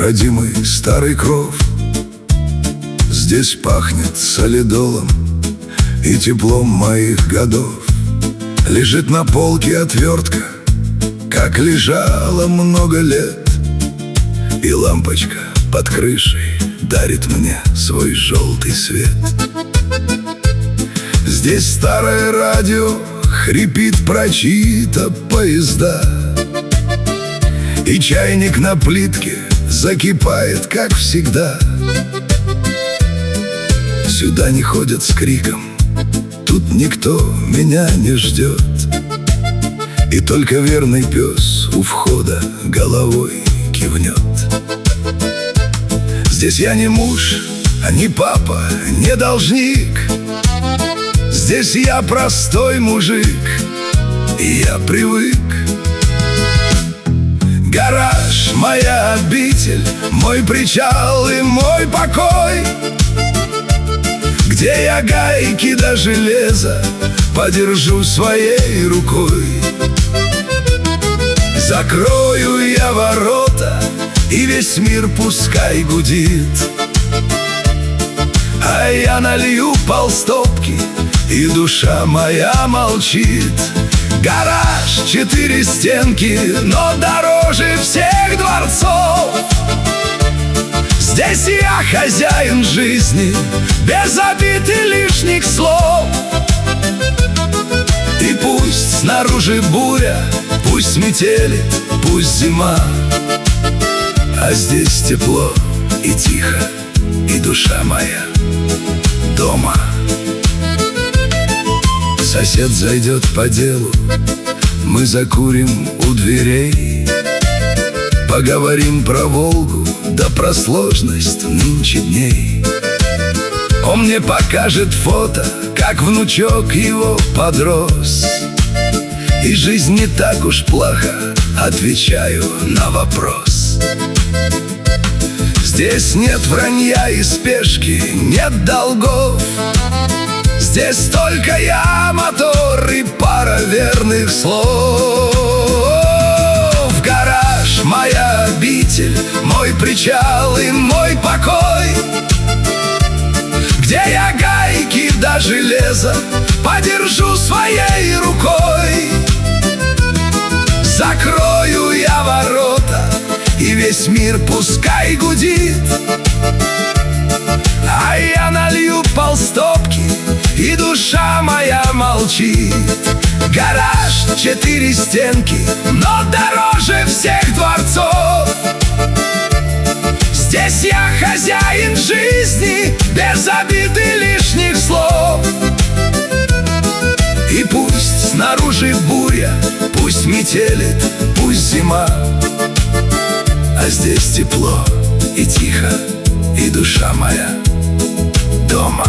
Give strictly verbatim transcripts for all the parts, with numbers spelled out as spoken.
родимый старый кров. Здесь пахнет солидолом и теплом моих годов. Лежит на полке отвертка, как лежала много лет, и лампочка под крышей дарит мне свой желтый свет. Здесь старое радио хрипит про чьи-то поезда, и чайник на плитке закипает, как всегда. Сюда не ходят с криком, тут никто меня не ждет, и только верный пес у входа головой кивнет. Здесь я не муж, а не папа, не должник. Здесь я простой мужик, и я привык. Гараж — моя обитель, мой причал и мой покой, где я гайки до железа подержу своей рукой. Закрою я ворота, и весь мир пускай гудит, а я налью полстопки, и душа моя молчит. Гараж, четыре стенки, но дороже всех дворцов. Здесь я хозяин жизни, без обид и лишних слов. И пусть снаружи буря, пусть метелит, пусть зима, а здесь тепло и тихо, и душа моя дома. Сосед зайдет по делу, мы закурим у дверей, поговорим про Волгу, да про сложность нынче дней. Он мне покажет фото, как внучок его подрос, и жизнь не так уж плохо, отвечаю на вопрос. Здесь нет вранья и спешки, нет долгов. Здесь только я, мотор и пара верных слов. Гараж — моя обитель, мой причал и мой покой, где я гайки до железа подержу своей рукой. Закрою я ворота, и весь мир пускай гудит, а я налью полстопки, и душа моя молчит. Гараж, четыре стенки, но дороже всех дворцов. Здесь я хозяин жизни, без обид и лишних слов. И пусть снаружи буря, пусть метелит, пусть зима, а здесь тепло и тихо, и душа моя дома.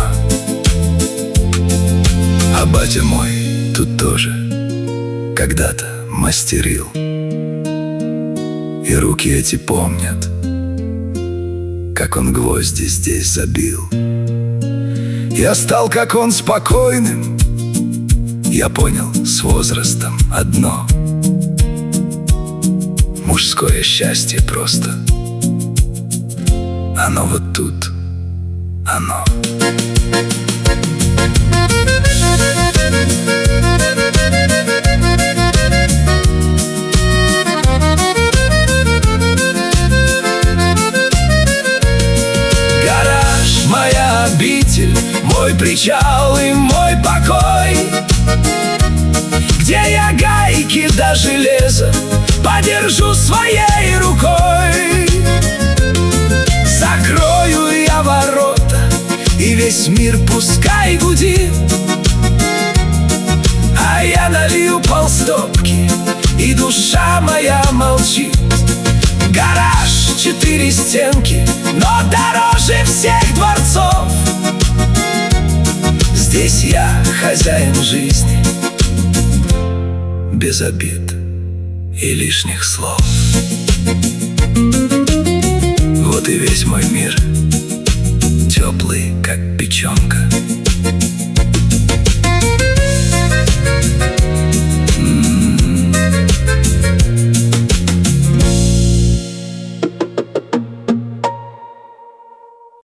А батя мой тут тоже когда-то мастерил, и руки эти помнят, как он гвозди здесь забил. Я стал, как он, спокойным. Я понял с возрастом одно: мужское счастье просто, оно вот тут, оно. Гараж — моя обитель, мой причал и мой покой, где я гайки до железа подержу своей рукой. Закрою я ворота, и весь мир пускай гудит, а я налью полстопки, и душа моя молчит. Гараж, четыре стенки, но дороже всех дворцов. Здесь я хозяин жизни, без обид и лишних слов. Вот и весь мой мир, теплый, как печенка.